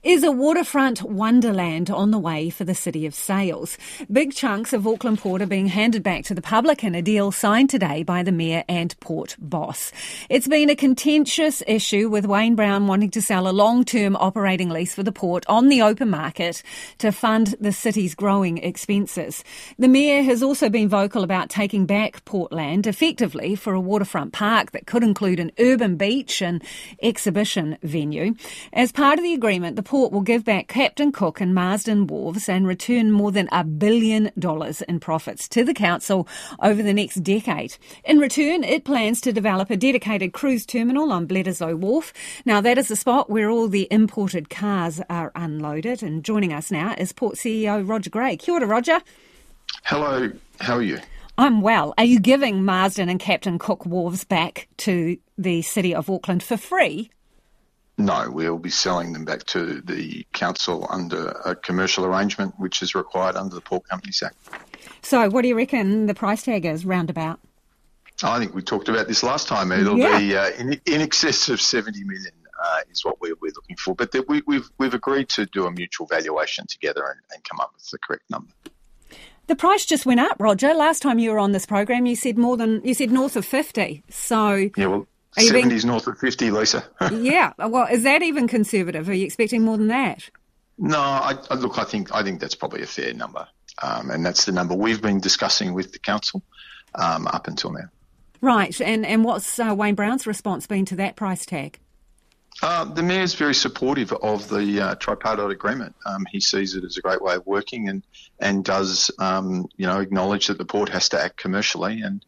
Is a waterfront wonderland on the way for the city of Sales? Big chunks of Auckland Port are being handed back to the public in a deal signed today by the Mayor and Port boss. It's been a contentious issue, with Wayne Brown wanting to sell a long-term operating lease for the port on the open market to fund the city's growing expenses. The Mayor has also been vocal about taking back Portland effectively for a waterfront park that could include an urban beach and exhibition venue. As part of the agreement, the Port will give back Captain Cook and Marsden Wharves and return more than $1 billion in profits to the council over the next decade. In return, it plans to develop a dedicated cruise terminal on Bledisloe Wharf. Now, that is the spot where all the imported cars are unloaded. And joining us now is Port CEO Roger Gray. Kia ora, Roger. Hello, how are you? I'm well. Are you giving Marsden and Captain Cook Wharves back to the City of Auckland for free? No, we'll be selling them back to the council under a commercial arrangement which is required under the Port Companies Act. So what do you reckon the price tag is roundabout? I think we talked about this last time. It'll be in excess of 70 million is what we're looking for. But we've agreed to do a mutual valuation together and come up with the correct number. The price just went up, Roger. Last time you were on this program, you said north of 50. So yeah, well, 70's north of 50, Lisa. Yeah. Well, is that even conservative? Are you expecting more than that? No, I think that's probably a fair number. And that's the number we've been discussing with the council up until now. Right. And what's Wayne Brown's response been to that price tag? The Mayor's very supportive of the tripartite agreement. He sees it as a great way of working and does, acknowledge that the port has to act commercially and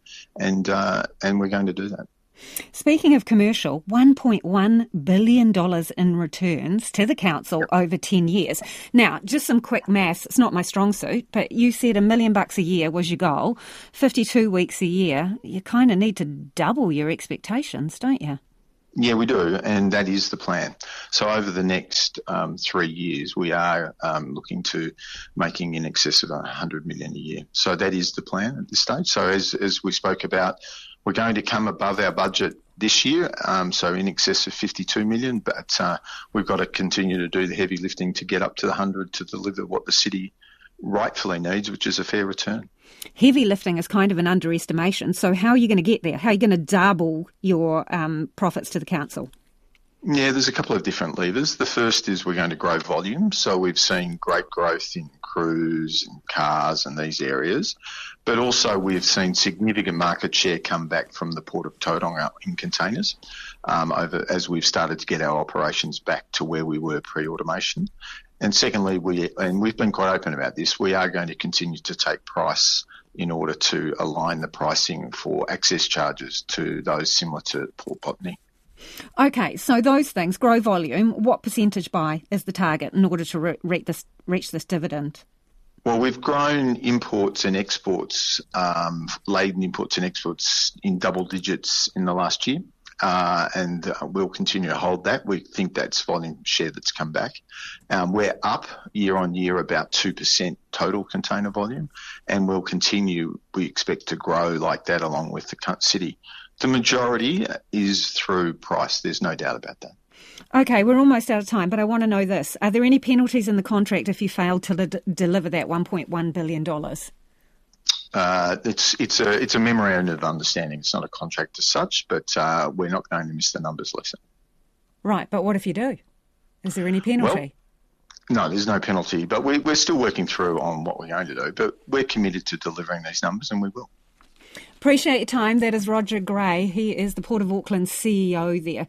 we're going to do that. Speaking of commercial, $1.1 billion in returns to the council over 10 years. Now, just some quick maths. It's not my strong suit, but you said $1 million a year was your goal. 52 weeks a year. You kind of need to double your expectations, don't you? Yeah, we do, and that is the plan. So over the next 3 years, we are looking to making in excess of $100 million a year. So that is the plan at this stage. So as we spoke about, we're going to come above our budget this year, so in excess of 52 million, but we've got to continue to do the heavy lifting to get up to the 100 to deliver what the city rightfully needs, which is a fair return. Heavy lifting is kind of an underestimation. So how are you going to get there? How are you going to double your profits to the council? Yeah, there's a couple of different levers. The first is we're going to grow volume. So we've seen great growth in cruise and cars and these areas, but also we've seen significant market share come back from the Port of Tauranga in containers as we've started to get our operations back to where we were pre-automation. And secondly, we've been quite open about this, we are going to continue to take price in order to align the pricing for access charges to those similar to Port Botany. Okay, so those things, grow volume, what percentage by is the target in order to reach this dividend? Well, we've grown imports and exports, laden imports and exports in double digits in the last year. And we'll continue to hold that. We think that's volume share that's come back. We're up year on year about 2% total container volume, and we'll continue, we expect to grow like that along with the city. The majority is through price. There's no doubt about that. Okay, we're almost out of time, but I want to know this. Are there any penalties in the contract if you fail to deliver that $1.1 billion? It's a memorandum of understanding. It's not a contract as such, but we're not going to miss the numbers, Lisa. Right, but what if you do? Is there any penalty? Well, no, there's no penalty, but we're still working through on what we're going to do, but we're committed to delivering these numbers, and we will. Appreciate your time. That is Roger Gray. He is the Port of Auckland CEO there.